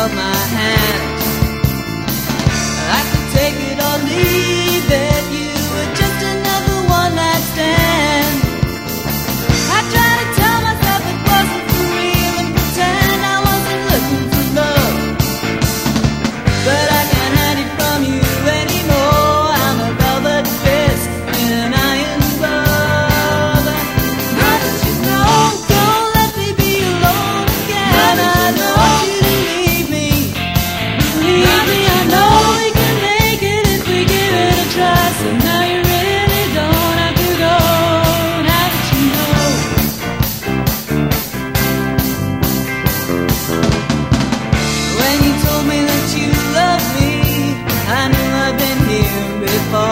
held my hand. I could take it or leave it. You were just another one night stand. I tried to tell myself it wasn't for real and pretend I wasn't looking for love, but I can't hide it from you anymore. I'm a velvet fist in an iron glove. How did you know? Don't let me be alone again. I don't want you to leave me. Believe me, I know we can make it if we give it a try. So now you really don't have to go. How did you know? When you told me that you loved me, I knew I'd been here before.